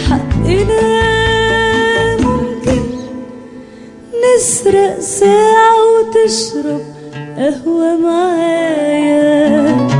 حقنا ممكن نسرق ساعة وتشرب قهوة معايا.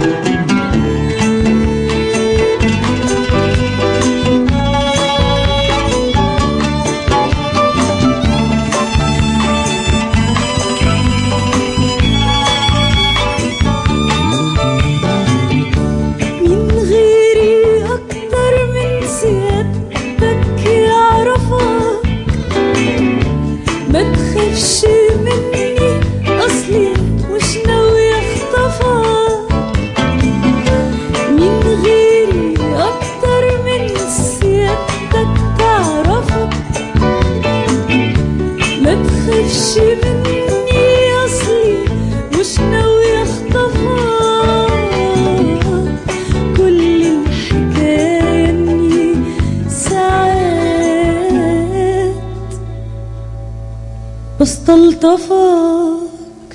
ما تخافش مني أصلي مش ناوية أخطفك. مين غيري أكتر من سيادتك تعرفك. ما تخافش مني أصلي مش ناوية أخطفك. كل الحكاية إني ساعات بستلطفك.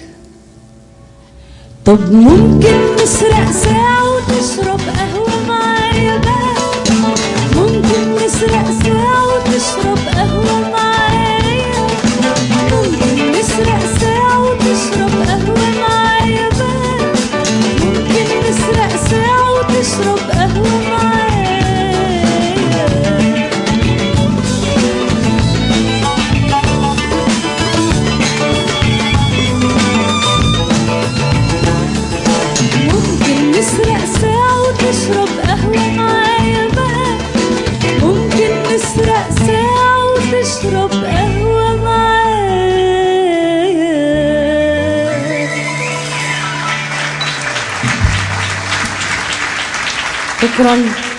طب ممكن نسرق ساعة وتشرب قهوة معايا بقى. ممكن نسرق ساعة وتشرب قهوة معايا. ممكن نسرق ساعة وتشرب قهوة معايا بقى. ممكن نسرق ساعة وتشرب قهوة معايا. نسرق ساعة وتشرب قهوة معايا بقى. ممكن نسرق ساعة وتشرب قهوة معايا. شكرا.